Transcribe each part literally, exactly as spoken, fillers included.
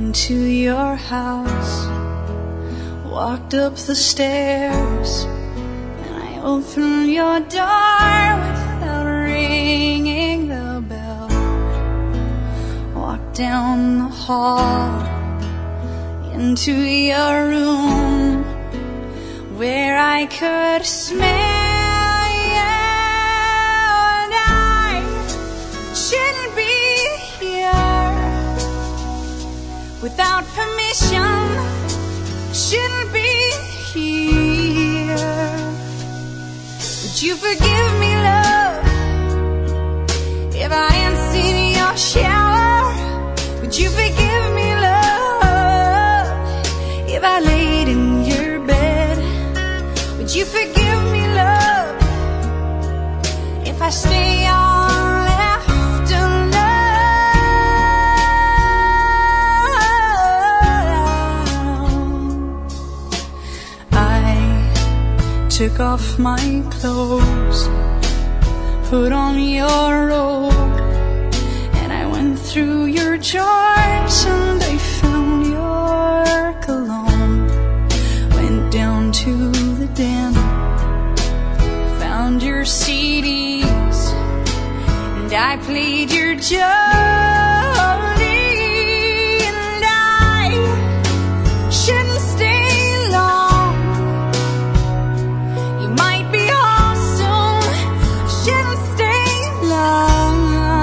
into your house, walked up the stairs, and I opened your door without ringing the bell. Walked down the hall into your room where I could smell you, and I shouldn't be here without permission. Shouldn't be here. Would you forgive me, love, if I ain't seen your shower? Would you forgive me, love, if I laid in your bed? Would you forgive me, love, if I stay all afternoon? I took off my clothes, put on your robe, and I went through your drawers and I found your cologne. Went down to the den, found your C Ds, and I played your Jolene, and I shouldn't stay long. You might be awesome, shouldn't stay long.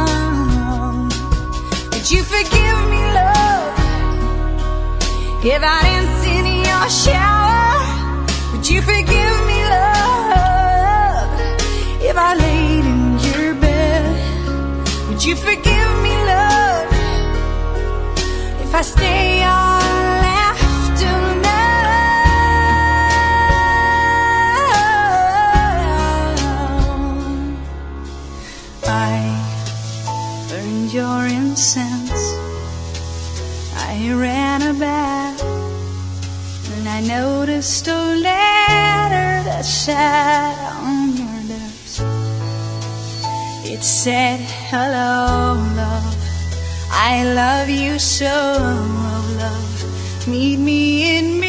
Would you forgive me, love, if I didn't sit in your shower? Would you forgive me, love, if I laid in your bed? Would you forgive me, love, if I stay all afternoon? I burned your incense, I ran a bath, and I noticed a letter that sat on your desk. It said, hello, love, I love you so, love, meet me in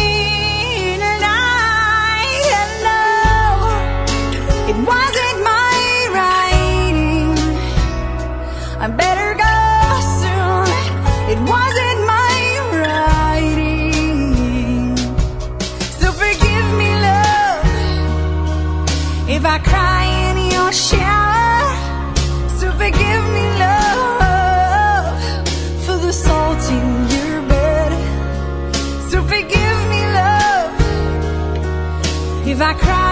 midnight. Hello, it wasn't my writing, I better go soon. It wasn't my writing, so forgive me, love, if I cry in your shower. So forgive me, love, for the salt in your bed. So forgive me, love, if I cry